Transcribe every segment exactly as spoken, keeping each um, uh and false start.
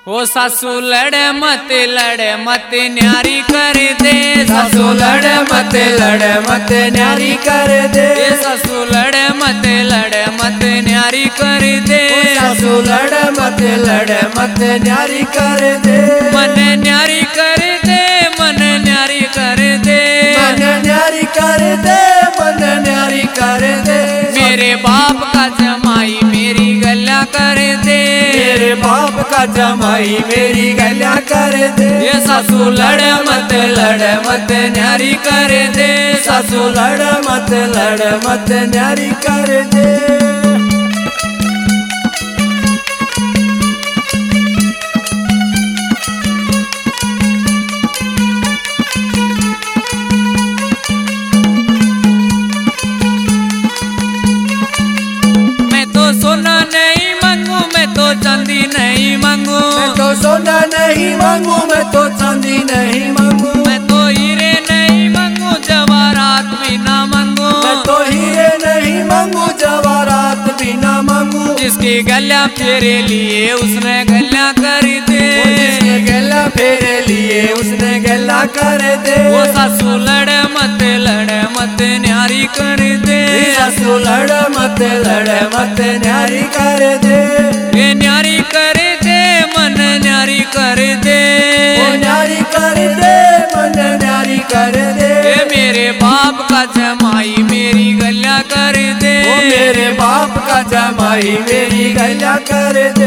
ओ सासू लड़े मत लड़े मत न्यारी कर दे, सासू लड़े मत लड़े मत न्यारी कर दे, सासू लड़े मत लड़े मत न्यारी कर दे, सासू लड़े मत लड़े मत न्यारी कर दे, मन न्यारी कर दे, मन न्यारी कर दे, मन न्यारी कर दे, मन न्यारी कर दे, मेरे बाप का जमाई मेरी गल्ला कर दे, मेरे बाप का जमाई मेरी गल्ला कर दे, ये सासू लड़े मत लड़े मत न्यारी कर दे, सासू लड़े मत लड़े मत न्यारी कर दे। मैं तो सोना नहीं मांगू, मैं तो चांदी नहीं मांगू, मैं तो सोना नहीं मांगू, मैं तो चांदी नहीं मांगू, मैं तो हीरे नहीं मांगू, जवाहरात भी ना मांगू, मैं तो हीरे नहीं मांगू, जवाहरात भी ना मांगू, जिसकी गल्ला फेरे लिए उसने गल्ला कर दे, जिसने गला फेरे लिए उसने गला कर दे, वो सासू लड़े मत लड़े मत न्यारी कर दे, सासू लड़ मत लड़ मत न्यारी कर दे, ये न्यारी कर दे, मन न्यारी कर दे, वो न्यारी कर दे, मन न्यारी कर दे, ये मेरे बाप का जमाई मेरी गल्ला कर दे, वो मेरे बाप का जमाई मेरी गला कर दे।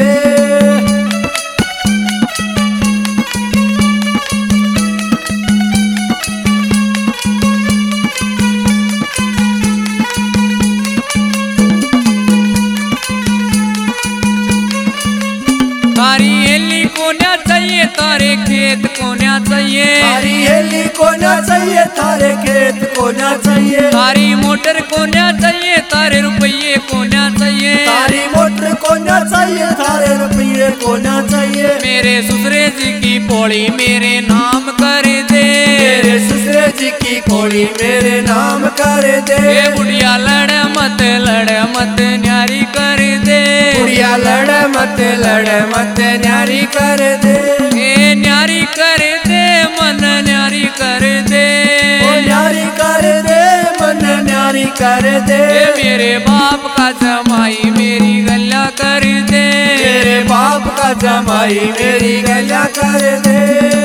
तारी हेली कोन्या चाहिए, तारे खेत कोन्या चाहिए, तारी हेली को ना चाहिए, तारे खेत को ना चाहिए, तारी मोटर कोन्या चाहिए, तारे रुपये कोन्या चाहिए, तारी मोटर को ना चाहिए, तारे रुपये को ना चाहिए, मेरे ससुरे जी की पौड़ी मेरे नाम कर दे, मेरे ससुरे जी की कोड़ी मेरे नाम कर दे, ये बुढ़िया लड़ मत लड़ मत न्यारी कर दे, बुढ़िया लड़ मत लड़ मत न्यारी कर दे, ये न्यारी कर दे, मन न्यारी कर दे, ओ न्यारी कर दे, मन न्यारी कर दे, ये मेरे बाप का जमाई मेरी गल्ला कर दे, मेरे बाप का जमाई मेरी गला कर दे।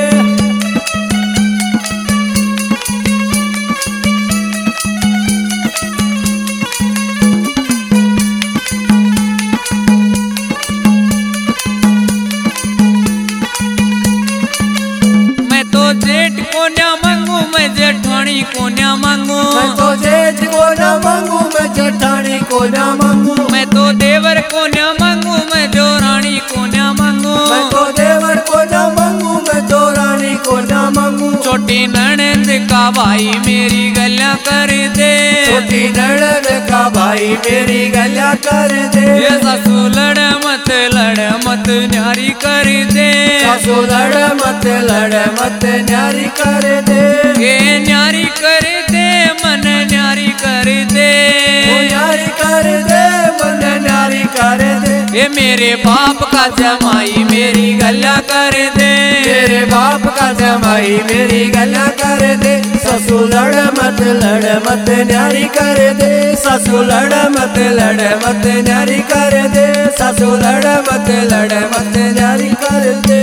मैं तो जेठ कोन्या मांगू, मैं जेठानी कोन्या मांगू, मैं तो जेठ को ना मांगू, मैं जेठानी को ना मांगू, मैं तो देवर कोन्या मांगू, मैं जोरानी कोन्या मांगू, मैं तो देवर को ना मांगू, मैं तो रानी को ना मांगू, छोटी ननद का भाई मेरी गल्ला कर दे, छोटी ननद का भाई मेरी गला कर दे, ये सासू लड़ मत लड़ मत न्यारी कर दे, सासू लड़ मत लड़ मत न्यारी कर दे, ये न्यारी कर दे, मन न्यारी कर दे, वो न्यारी कर दे, मन न्यारी कर दे, ये मेरे बाप का जमाई मेरी गल्ला कर दे, मेरे बाप का जमाई मेरी गला कर दे, सासू लड़ मत लड़ मत न्यारी कर दे, सासू लड़ मत लड़ मत न्यारी कर दे, सासू लड़ मत लड़ मत न्यारी कर दे।